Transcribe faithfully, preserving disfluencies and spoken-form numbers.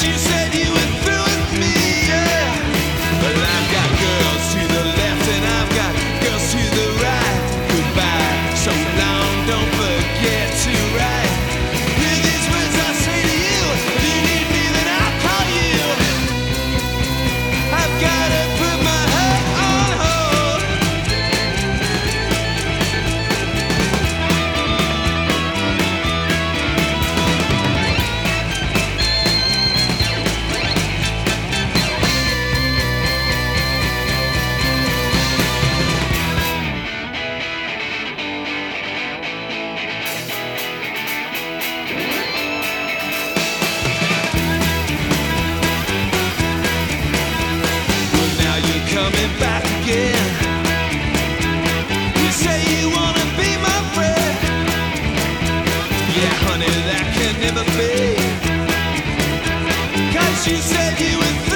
you said you were through with me, yeah. But I've got girls to the left and I've got girls to the right. Goodbye, so long, don't forget to write. Hear these words I say to you. If you need me, then I'll call you. I've gotta put my heart on hold. Well, now you're coming back again. You say you wanna be my friend. Yeah, honey, that can never be. 'Cause you said you would